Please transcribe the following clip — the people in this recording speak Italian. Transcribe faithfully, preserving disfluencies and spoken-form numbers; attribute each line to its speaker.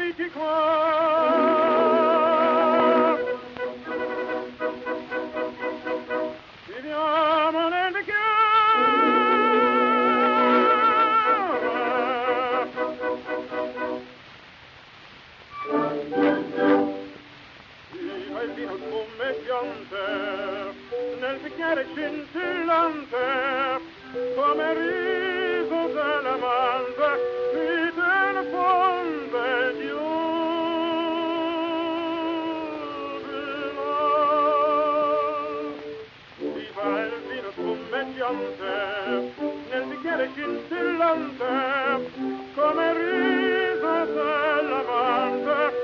Speaker 1: amici qua. Viviamo nel viva il vino spumeggiante nel bicchiere scintillante come riso dell'amante mi telefonde giubilo. Viva il vino spumeggiante nel bicchiere scintillante come riso dell'amante